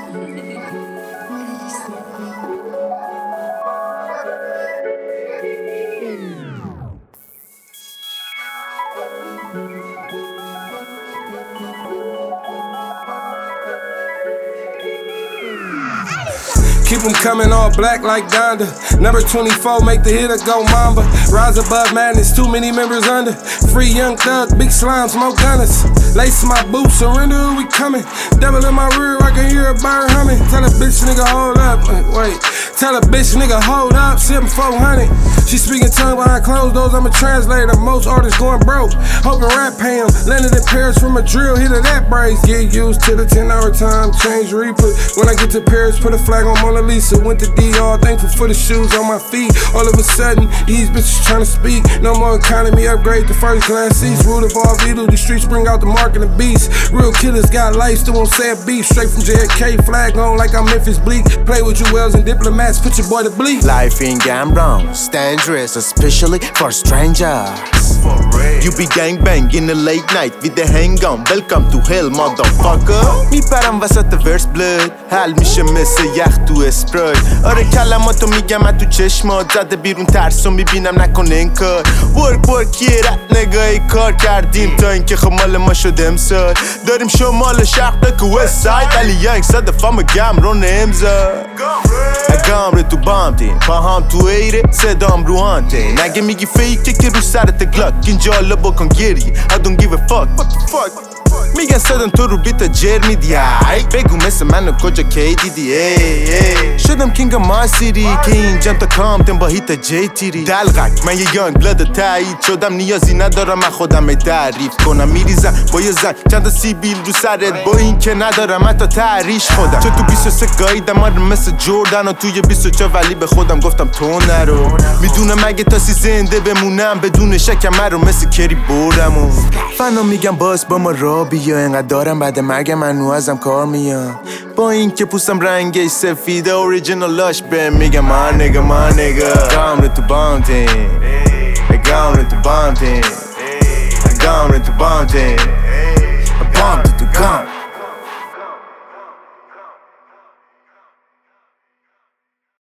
Keep them coming all black like Donda. Number 24, make the hitter go Mamba. Rise above madness, too many members under. Free young thug, big slime, smoke gunners. Lace my boots, surrender, we coming. Devil in my rear, I can hear a bird humming. Tell a bitch nigga hold up, wait. Tell a bitch nigga hold up, sip 400. She speaking tongue behind closed doors, I'm a translator. Most artists going broke, hoping rap pay 'em. Landed in Paris from a drill, hit of that brace. Get used to the 10-hour time, change replay. When I get to Paris, put a flag on Mona Lisa. Went to DR, thankful for the shoes on my feet. All of a sudden, these bitches trying to speak. No more economy, upgrade to first class seats. Root of all Vito, the streets bring out the mark and the beast. Real killers got life, still won't say a beef. Straight from JFK, flag on like I'm Memphis Bleak. Play with your wells and diplomats, put your boy to bleed. Life in Gambron's dangerous, especially for strangers. You be gangbang in the late night with the handgun. Welcome to hell motherfucker. میپرم وسط ورس بلد حل میشه مثل یخ تو اسپرایت. آره کلماتو میگم من تو چشمات زده بیرون ترسو میبینم نکنه این کار. ورک یه رد نگاهی کار کردیم تا اینکه خب مال ما شد امسال. داریم شمال شرق که وست ساید ولی یک صدفم گمرون امضا. گامره تو بامتین پاهام تو ایره صدام روحانته. نگه میگی فیکه که رو سرت گلاک اینجا حالا بکن گریه. I don't give a fuck. What the fuck? میگن صدم تو رو بیت جر میدی. بگو مثل منو کجا کی دیدی. شدم کینگ ما سیری که اینجام تا کامتن با هیت جی تیری. دلغک من یه یانگ بلد تایید شدم نیازی ندارم من خودم تعریف کنم. میریزم با یه زن چند تا سیبیل رو سرت با این که ندارم حتی تعریش خودم. چون تو 23 گاییدم آره مثل جوردن و توی 24 ولی به خودم گفتم تو نرو. میدونم اگه تاسی زنده بمونم بدون شکم من رو مثل کری بردم و فنا میگم باز با ما را بیا. انقدر دارم بعد مرگ منو ازم کار میام. با این که پوستم رنگش سفیده اوریجینالاش بهم میگم ما نگا ما نگا. گامره تو بامتین گامره تو بامتین گامره تو بامتین.